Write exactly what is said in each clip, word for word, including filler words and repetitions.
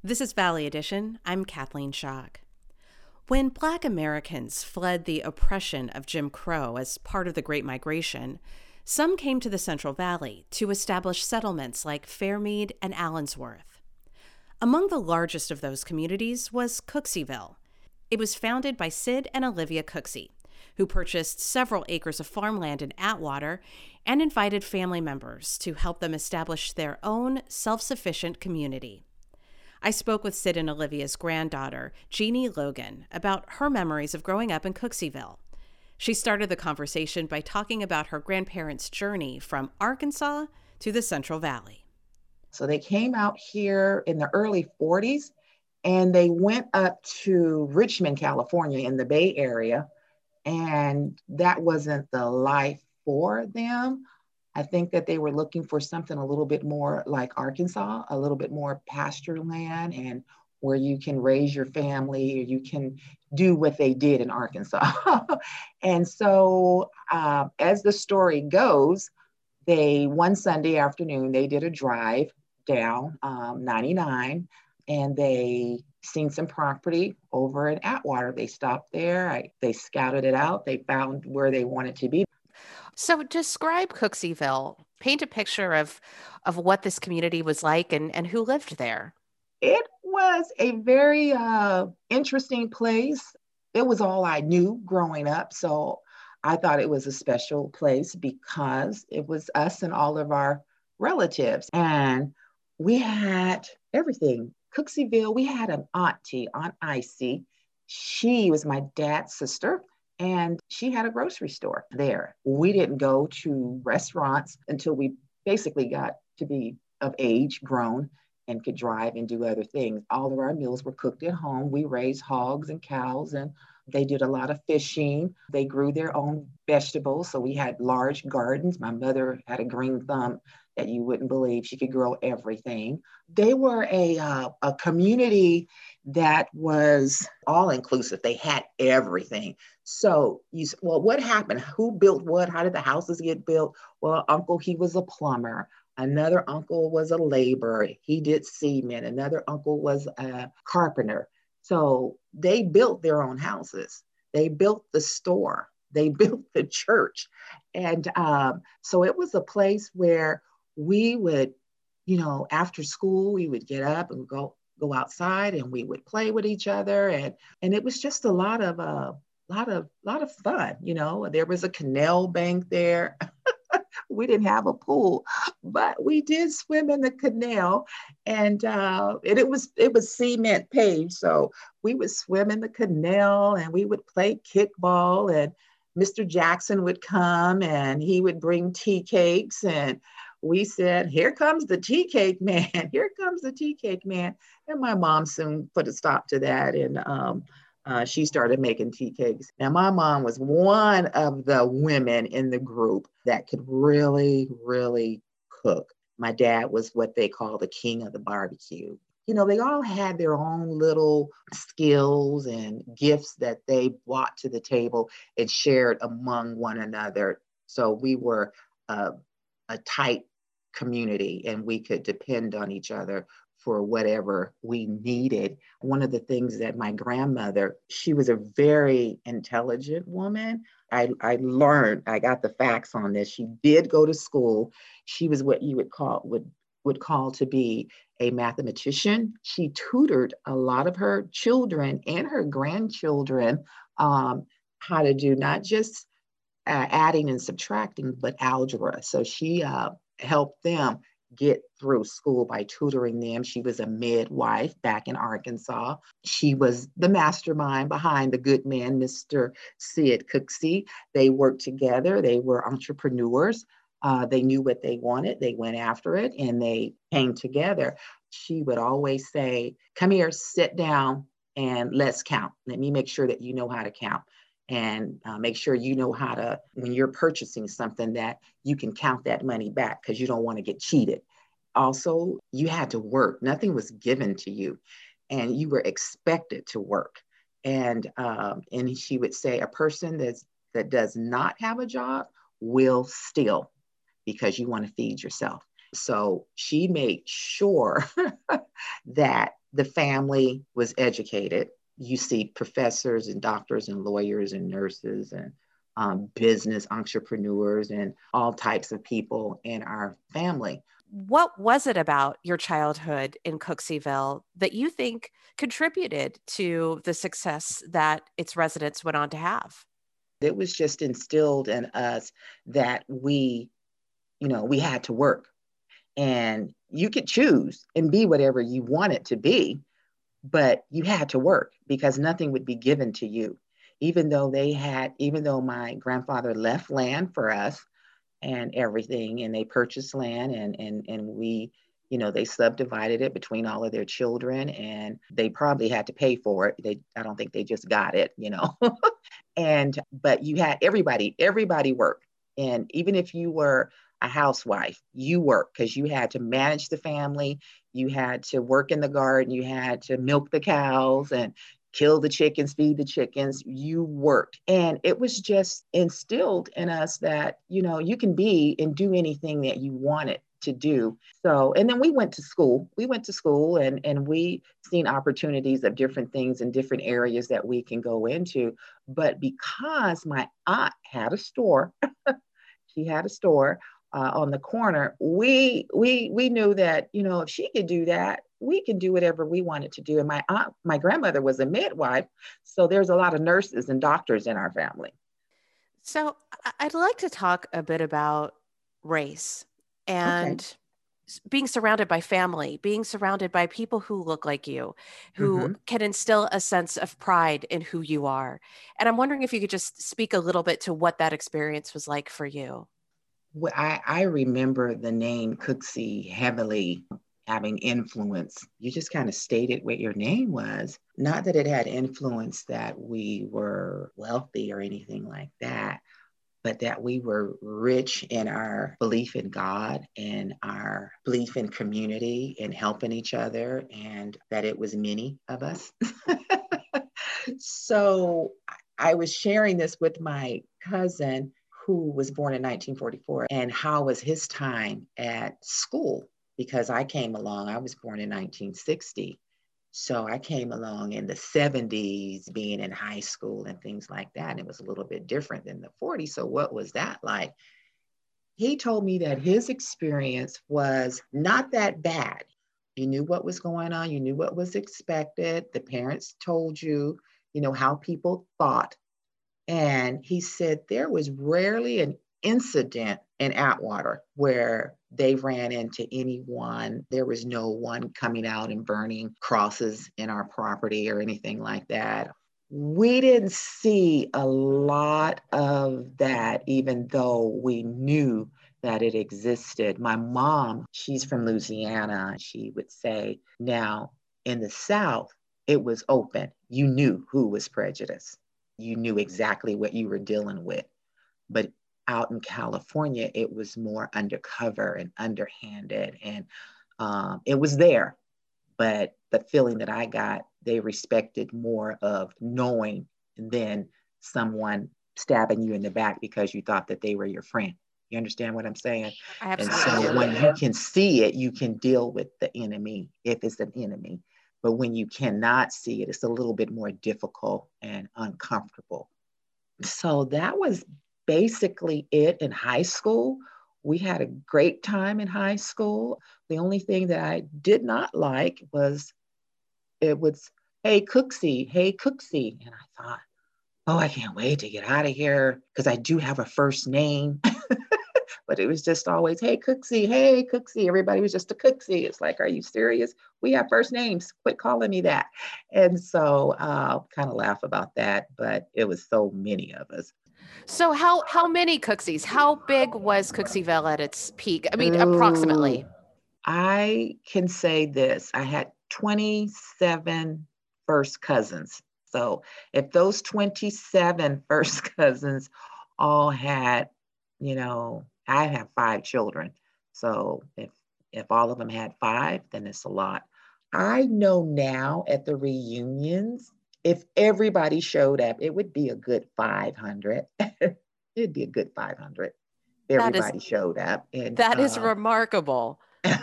This is Valley Edition. I'm Kathleen Schock. When Black Americans fled the oppression of Jim Crow as part of the Great Migration, some came to the Central Valley to establish settlements like Fairmead and Allensworth. Among the largest of those communities was Cooksieville. It was founded by Sid and Olivia Cooksey, who purchased several acres of farmland in Atwater and invited family members to help them establish their own self-sufficient community. I spoke with Sid and Olivia's granddaughter, Jeannie Logan, about her memories of growing up in Cooksieville. She started the conversation by talking about her grandparents' journey from Arkansas to the Central Valley. So they came out here in the early forties, and they went up to Richmond, California in the Bay Area, and that wasn't the life for them. I think that they were looking for something a little bit more like Arkansas, a little bit more pasture land, and where you can raise your family, or you can do what they did in Arkansas. And so uh, as the story goes, they, one Sunday afternoon, they did a drive down um, ninety-nine, and they seen some property over in Atwater. They stopped there, I, they scouted it out, they found where they wanted to be. So describe Cooksieville. Paint a picture of, of what this community was like and, and who lived there. It was a very uh, interesting place. It was all I knew growing up. So I thought it was a special place because it was us and all of our relatives. And we had everything. Cooksieville, we had an auntie, Aunt Icy. She was my dad's sister, and she had a grocery store there. We didn't go to restaurants until we basically got to be of age, grown, and could drive and do other things. All of our meals were cooked at home. We raised hogs and cows, and they did a lot of fishing. They grew their own vegetables, so we had large gardens. My mother had a green thumb that you wouldn't believe. She could grow everything. They were a, uh, a community that was all inclusive. They had everything. So you, well, what happened? Who built what? How did the houses get built? Well, uncle, he was a plumber. Another uncle was a laborer. He did cement. Another uncle was a carpenter. So they built their own houses. They built the store. They built the church. And um, so it was a place where we would, you know, after school, we would get up and go go outside, and we would play with each other. And and it was just a lot of uh, lot of lot of fun. You know, there was a canal bank there. We didn't have a pool, but we did swim in the canal, and uh, and it was it was cement paved, so we would swim in the canal, and we would play kickball. And Mister Jackson would come, and he would bring tea cakes, and we said, "Here comes the tea cake man! Here comes the tea cake man!" And my mom soon put a stop to that, and um, uh, she started making tea cakes. Now, my mom was one of the women in the group that could really, really cook. My dad was what they call the king of the barbecue. You know, they all had their own little skills and gifts that they brought to the table and shared among one another. So we were uh, a tight community, and we could depend on each other for whatever we needed. One of the things that my grandmother, she was a very intelligent woman. I, I learned, I got the facts on this. She did go to school. She was what you would call, would, would call to be a mathematician. She tutored a lot of her children and her grandchildren um, how to do not just uh, adding and subtracting, but algebra. So she uh, helped them get through school by tutoring them. She was a midwife back in Arkansas. She was the mastermind behind the good man, Mister Sid Cooksey. They worked together. They were entrepreneurs. Uh, they knew what they wanted. They went after it, and they came together. She would always say, "Come here, sit down, and let's count. Let me make sure that you know how to count. And uh, make sure you know how to, when you're purchasing something, that you can count that money back, because you don't want to get cheated." Also, you had to work. Nothing was given to you, and you were expected to work. And um, and she would say, a person that's, that does not have a job will steal, because you want to feed yourself. So she made sure that the family was educated. You see professors and doctors and lawyers and nurses and um, business entrepreneurs and all types of people in our family. What was it about your childhood in Cooksieville that you think contributed to the success that its residents went on to have? It was just instilled in us that we, you know, we had to work, and you could choose and be whatever you wanted to be, but you had to work because nothing would be given to you. Even though they had, even though my grandfather left land for us and everything, and they purchased land, and and and we, you know, they subdivided it between all of their children, and they probably had to pay for it. They, I don't think they just got it, you know. And but you had everybody, everybody worked. And even if you were a housewife, you worked because you had to manage the family, you had to work in the garden, you had to milk the cows and kill the chickens, feed the chickens, you worked. And it was just instilled in us that, you know, you can be and do anything that you wanted to do. So, and then we went to school. We went to school and, and we seen opportunities of different things in different areas that we can go into. But because my aunt had a store, she had a store uh, on the corner, we we we knew that, you know, if she could do that, we can do whatever we wanted to do. And my aunt, my grandmother was a midwife, so there's a lot of nurses and doctors in our family. So I- would like to talk a bit about race Okay. and s- being surrounded by family, being surrounded by people who look like you, who Mm-hmm. can instill a sense of pride in who you are. And I'm wondering if you could just speak a little bit to what that experience was like for you. Well, I, I remember the name Cooksey heavily having influence. You just kind of stated what your name was. Not that it had influence that we were wealthy or anything like that, but that we were rich in our belief in God and our belief in community and helping each other, and that it was many of us. So I was sharing this with my cousin who was born in nineteen forty-four, and how was his time at school, because I came along, I was born in nineteen sixty. So I came along in the seventies, being in high school and things like that. And it was a little bit different than the forties. So what was that like? He told me that his experience was not that bad. You knew what was going on, you knew what was expected. The parents told you, you know, how people thought. And he said there was rarely an incident in Atwater where they ran into anyone. There was no one coming out and burning crosses in our property or anything like that. We didn't see a lot of that, even though we knew that it existed. My mom, she's from Louisiana. She would say, now in the South, it was open. You knew who was prejudiced. You knew exactly what you were dealing with. But out in California, it was more undercover and underhanded, and um, it was there. But the feeling that I got, they respected more of knowing than someone stabbing you in the back because you thought that they were your friend. You understand what I'm saying? I And absolutely so do. when you can see it, you can deal with the enemy if it's an enemy. But when you cannot see it, it's a little bit more difficult and uncomfortable. So that was basically it in high school. We had a great time in high school. The only thing that I did not like was it was, hey, Cooksey, hey, Cooksey. And I thought, oh, I can't wait to get out of here because I do have a first name. But it was just always, hey, Cooksey, hey, Cooksey. Everybody was just a Cooksey. It's like, are you serious? We have first names. Quit calling me that. And so I'll uh, kind of laugh about that, but it was so many of us. So how how many Cooksies? How big was Cooksieville at its peak? I mean, Ooh, approximately. I can say this. I had twenty-seven first cousins. So if those twenty-seven first cousins all had, you know, I have five children. So if if all of them had five, then it's a lot. I know now at the reunions, if everybody showed up, it would be a good five hundred. It'd be a good five hundred. That is Everybody showed up. And that is uh, remarkable.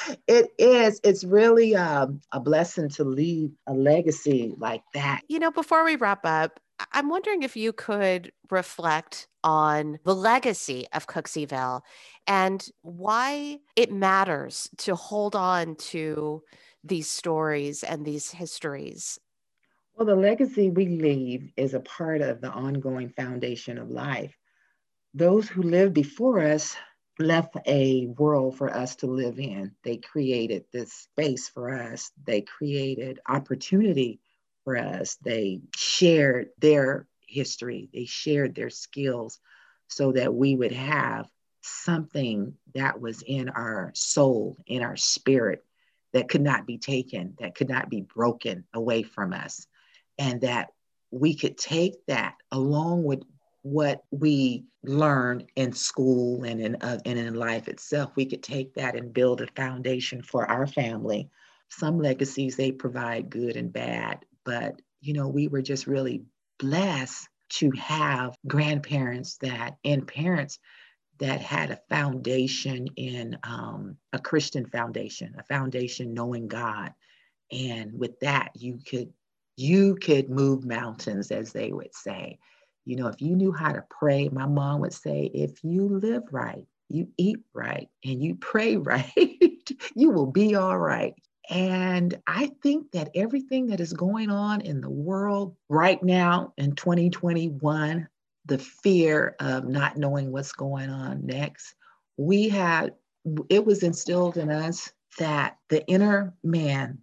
It is. It's really um, a blessing to leave a legacy like that. You know, before we wrap up, I- I'm wondering if you could reflect on the legacy of Cooksieville and why it matters to hold on to these stories and these histories. Well, the legacy we leave is a part of the ongoing foundation of life. Those who lived before us left a world for us to live in. They created this space for us, they created opportunity for us, they shared their history, they shared their skills so that we would have something that was in our soul, in our spirit, that could not be taken, that could not be broken away from us, and that we could take that along with what we learned in school and in uh, and in life itself. We could take that and build a foundation for our family. Some legacies they provide good and bad, but you know we were just really blessed to have grandparents that and parents that had a foundation in um, a Christian foundation, a foundation knowing God, and with that you could you could move mountains, as they would say. You know, if you knew how to pray, my mom would say, if you live right, you eat right, and you pray right, you will be all right. And I think that everything that is going on in the world right now in twenty twenty-one, the fear of not knowing what's going on next, we had, it was instilled in us that the inner man,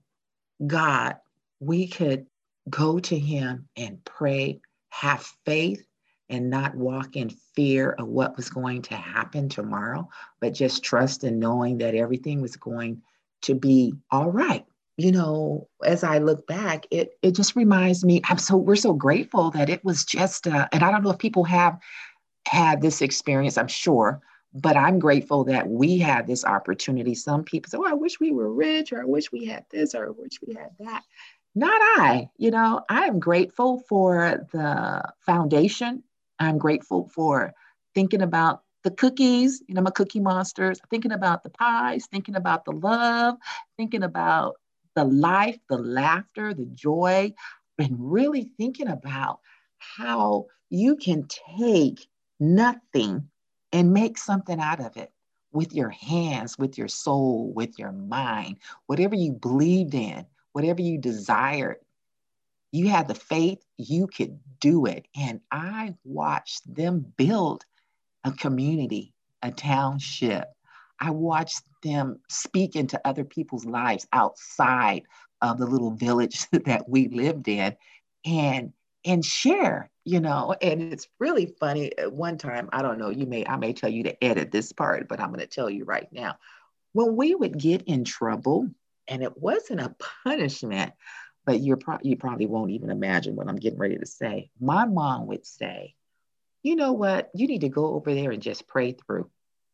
God, we could go to him and pray, have faith, and not walk in fear of what was going to happen tomorrow, but just trust in knowing that everything was going to be all right. You know, as I look back, it it just reminds me, I'm so we're so grateful that it was just uh, and I don't know if people have had this experience, I'm sure, but I'm grateful that we had this opportunity. Some people say, oh, I wish we were rich, or I wish we had this, or I wish we had that. Not I. You know, I am grateful for the foundation. I'm grateful for thinking about the cookies, you know, my cookie monsters, thinking about the pies, thinking about the love, thinking about the life, the laughter, the joy, and really thinking about how you can take nothing and make something out of it with your hands, with your soul, with your mind, whatever you believed in, whatever you desired. You had the faith, you could do it. And I watched them build a community, a township. I watched them speak into other people's lives outside of the little village that we lived in, and and share, you know. And it's really funny. At one time, I don't know, you may I may tell you to edit this part, but I'm going to tell you right now. When we would get in trouble, and it wasn't a punishment, but you're pro- you probably won't even imagine what I'm getting ready to say. My mom would say, you know what? You need to go over there and just pray through.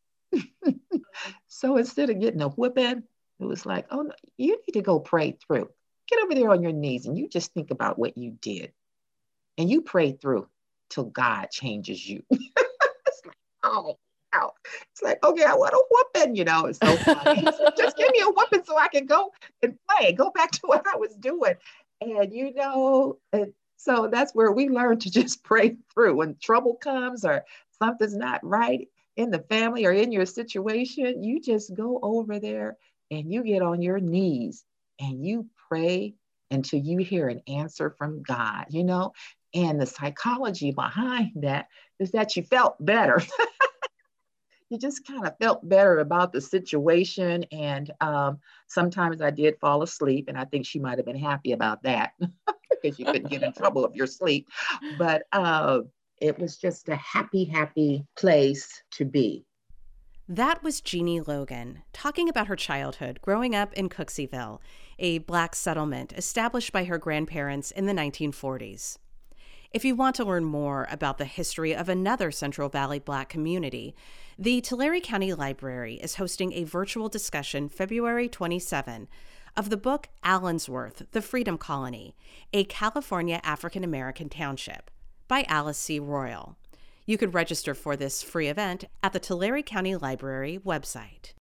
So instead of getting a whipping, it was like, oh, no, you need to go pray through. Get over there on your knees and you just think about what you did. And you pray through till God changes you. It's like, oh, wow. It's like, okay, I want a whooping, you know, it's so funny. So just give me a whooping so I can go and play, go back to what I was doing. And, you know, and so that's where we learn to just pray through when trouble comes or something's not right in the family or in your situation. You just go over there and you get on your knees and you pray until you hear an answer from God, you know? And the psychology behind that is that you felt better. You just kind of felt better about the situation. And um, sometimes I did fall asleep, and I think she might have been happy about that because you couldn't get in trouble if you're asleep. But uh, it was just a happy, happy place to be. That was Jeannie Logan talking about her childhood growing up in Cooksieville, a Black settlement established by her grandparents in the nineteen forties. If you want to learn more about the history of another Central Valley Black community, the Tulare County Library is hosting a virtual discussion February twenty-seventh of the book Allensworth, The Freedom Colony, a California African American Township by Alice C. Royal. You could register for this free event at the Tulare County Library website.